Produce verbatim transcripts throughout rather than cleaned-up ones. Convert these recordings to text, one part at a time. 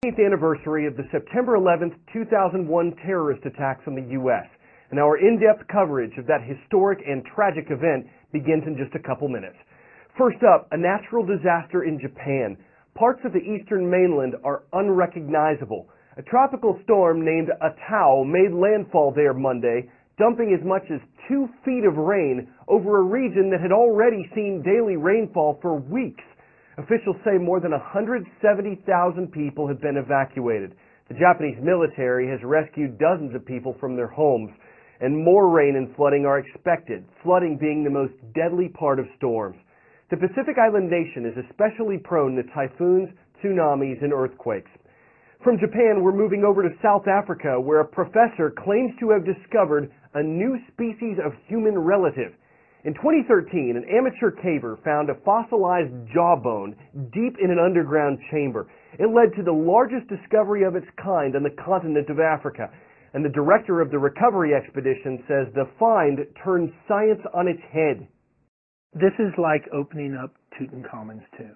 seventeenth anniversary of the September eleventh, two thousand one terrorist attacks on the U S, and our in-depth coverage of that historic and tragic event begins in just a couple minutes. First up, a natural disaster in Japan. Parts of the eastern mainland are unrecognizable. A tropical storm named Atao made landfall there Monday, dumping as much as two feet of rain over a region that had already seen daily rainfall for weeks. Officials say more than one hundred seventy thousand people have been evacuated. The Japanese military has rescued dozens of people from their homes, and more rain and flooding are expected, flooding being the most deadly part of storms. The Pacific Island nation is especially prone to typhoons, tsunamis, and earthquakes. From Japan, we're moving over to South Africa, where a professor claims to have discovered a new species of human relative. In twenty thirteen, an amateur caver found a fossilized jawbone deep in an underground chamber. It led to the largest discovery of its kind on the continent of Africa, and the director of the recovery expedition says the find turned science on its head. This is like opening up Tutankhamun's tomb.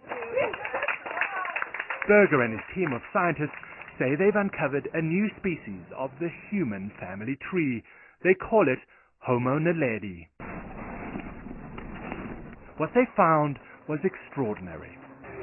Berger and his team of scientists say they've uncovered a new species of the human family tree. They call it Homo naledi. What they found was extraordinary.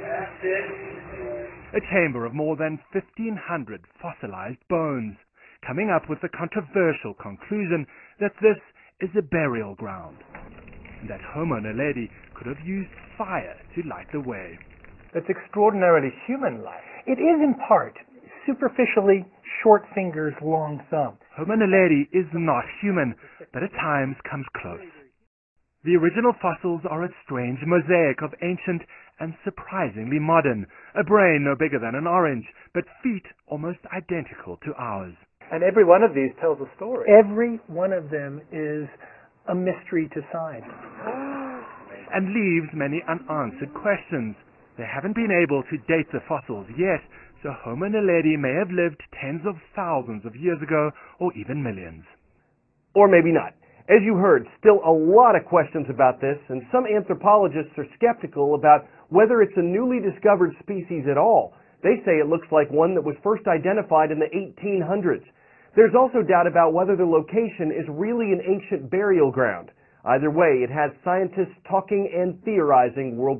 A chamber of more than fifteen hundred fossilized bones, coming up with the controversial conclusion that this is a burial ground, and that Homo naledi could have used fire to light the way. That's extraordinarily human-like. It is in part, superficially, short fingers, long thumb. Homo naledi is not human, but at times comes close. The original fossils are a strange mosaic of ancient and surprisingly modern. A brain no bigger than an orange, but feet almost identical to ours. And every one of these tells a story. Every one of them is a mystery to science. And leaves many unanswered questions. They haven't been able to date the fossils yet, so Homo naledi may have lived tens of thousands of years ago, or even millions. Or maybe not. As you heard, still a lot of questions about this, and some anthropologists are skeptical about whether it's a newly discovered species at all. They say it looks like one that was first identified in the eighteen hundreds. There's also doubt about whether the location is really an ancient burial ground. Either way, it has scientists talking and theorizing worldwide.